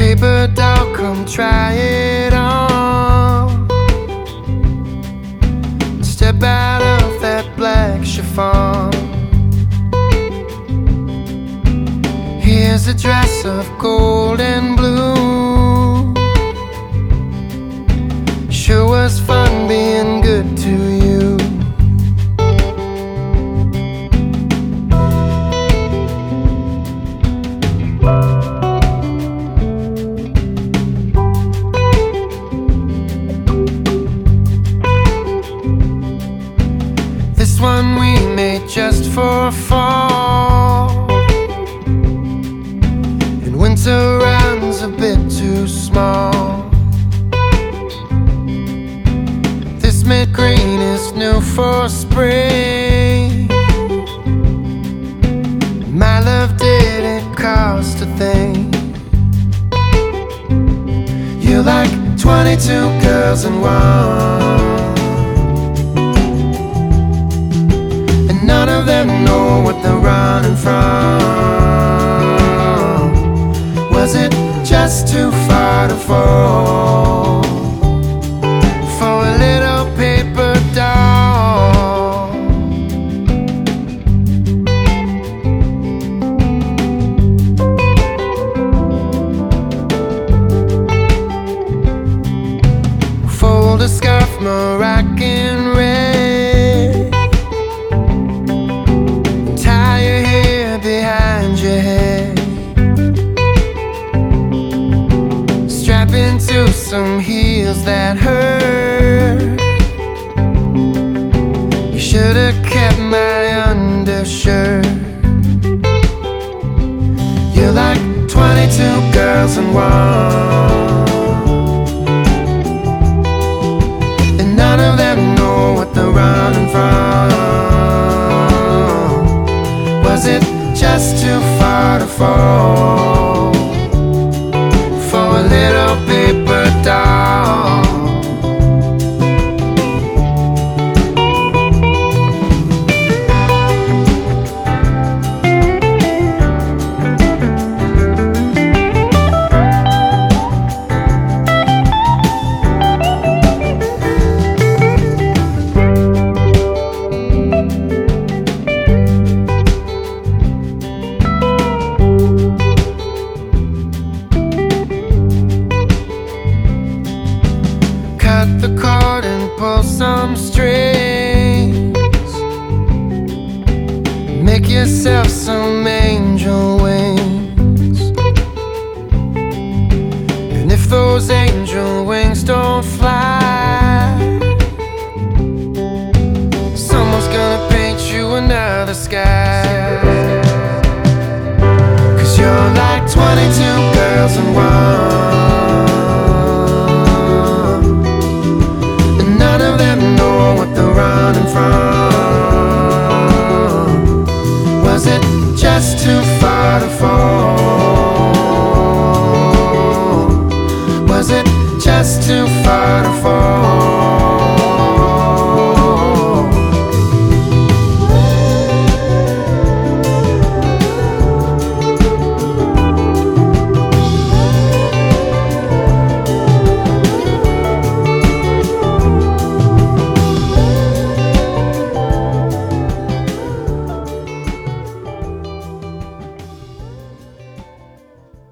paper doll, come try it on. Step out of that black chiffon. Here's a dress of gold and blue. Sure was fun being good to you. This one we made just for fall, and winter round's a bit too small. This mint green is new for spring. My love didn't cost a thing. You're like 22 girls in one, none of them know what they're running from. Was it just too far to fall for a little paper doll? Fold a scarf, Moroccan red, tie your hair behind your head, strap into some heels that hurt. You should've kept my undershirt. You're like 22 girls in one, and none of them know what they're running from. Was it just too far to fall for a little paper doll? Cut the cord and pull some strings. Make yourself some angel wings. And if those angel wings don't fly, someone's gonna paint you another sky. 'Cause you're like 22 girls in one, running from. Was it just too far to fall? Was it just too far?